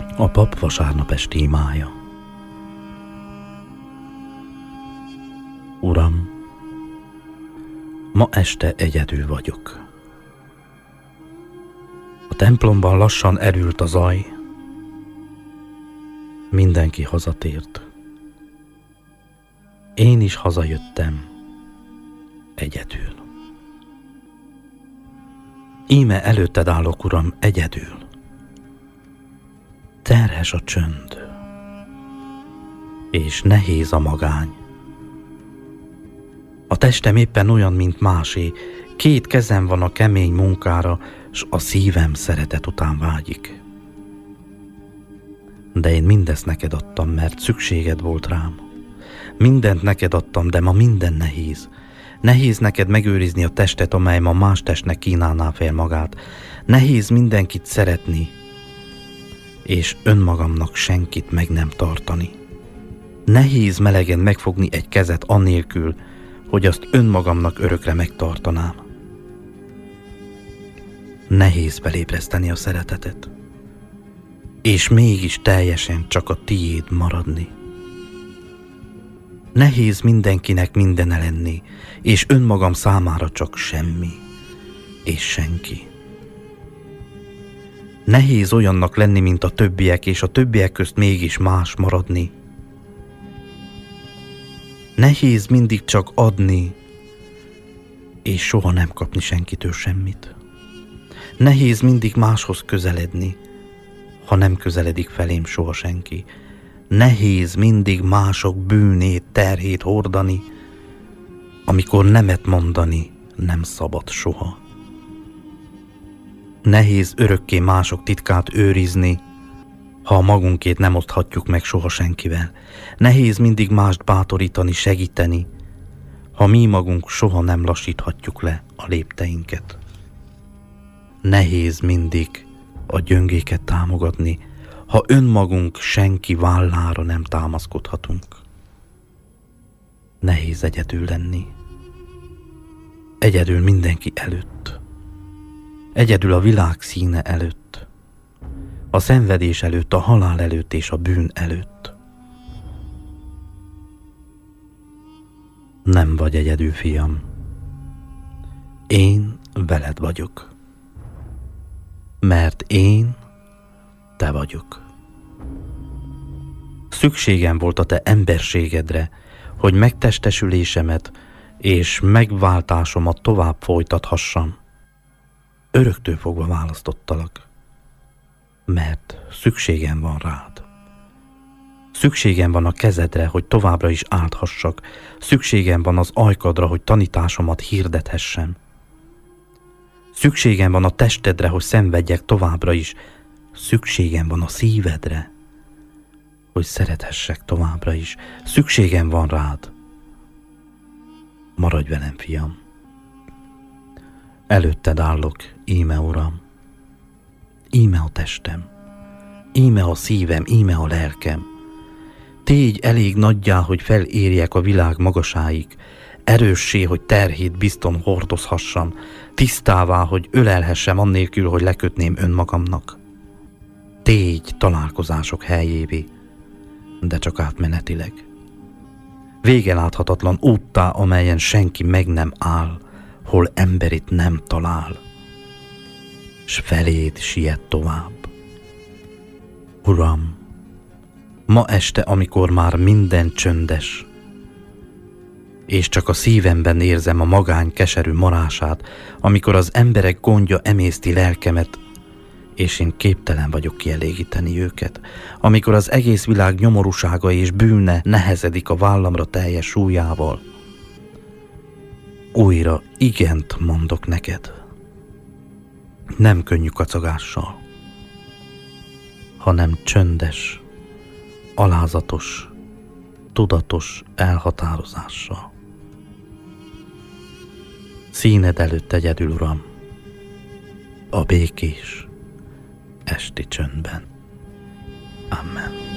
A pap vasárnap esti imája. Uram, ma este egyedül vagyok. A templomban lassan erült a zaj. Mindenki hazatért. Én is hazajöttem egyedül. Íme előtted állok, Uram, egyedül. Terhes a csönd, és nehéz a magány. A testem éppen olyan, mint másé, 2 kezem van a kemény munkára, s a szívem szeretet után vágyik. De én mindezt neked adtam, mert szükséged volt rám. Mindent neked adtam, de ma minden nehéz. Nehéz neked megőrizni a testet, amely ma más testnek kínálná fel magát. Nehéz mindenkit szeretni, és önmagamnak senkit meg nem tartani. Nehéz melegen megfogni egy kezet annélkül, hogy azt önmagamnak örökre megtartanám. Nehéz felébreszteni a szeretetet, és mégis teljesen csak a tiéd maradni. Nehéz mindenkinek mindene lenni, és önmagam számára csak semmi és senki. Nehéz olyannak lenni, mint a többiek, és a többiek közt mégis más maradni. Nehéz mindig csak adni, és soha nem kapni senkitől semmit. Nehéz mindig máshoz közeledni, ha nem közeledik felém soha senki. Nehéz mindig mások bűnét, terhét hordani, amikor nemet mondani nem szabad soha. Nehéz örökké mások titkát őrizni, ha a magunkét nem oszthatjuk meg soha senkivel. Nehéz mindig mást bátorítani, segíteni, ha mi magunk soha nem lassíthatjuk le a lépteinket. Nehéz mindig a gyöngéket támogatni, ha önmagunk senki vállára nem támaszkodhatunk. Nehéz egyedül lenni. Egyedül mindenki előtt. Egyedül a világ színe előtt. A szenvedés előtt, a halál előtt és a bűn előtt. Nem vagy egyedül, fiam. Én veled vagyok. Mert én te vagyok. Szükségem volt a te emberségedre, hogy megtestesülésemet és megváltásomat tovább folytathassam. Öröktől fogva választottalak, mert szükségem van rád. Szükségem van a kezedre, hogy továbbra is áldhassak. Szükségem van az ajkadra, hogy tanításomat hirdethessem. Szükségem van a testedre, hogy szenvedjek továbbra is. Szükségem van a szívedre, hogy szerethessek továbbra is. Szükségem van rád. Maradj velem, fiam. Előtted állok, íme Uram. Íme a testem, íme a szívem, íme a lelkem. Tégy elég nagyjá, hogy felérjek a világ magasáig, erőssé, hogy terhét bizton hordozhassam, tisztává, hogy ölelhessem annélkül, hogy lekötném önmagamnak. Tégy találkozások helyévé, de csak átmenetileg. Végeláthatatlan úttá, amelyen senki meg nem áll, hol emberit nem talál, s feléd siet tovább. Uram, ma este, amikor már minden csöndes, és csak a szívemben érzem a magány keserű marását, amikor az emberek gondja emészti lelkemet, és én képtelen vagyok kielégíteni őket, amikor az egész világ nyomorúsága és bűne nehezedik a vállamra teljes súlyával, újra igent mondok neked, nem könnyű kacagással, hanem csöndes, alázatos, tudatos elhatározással. Színed előtt egyedül, Uram, a békés esti csöndben. Amen.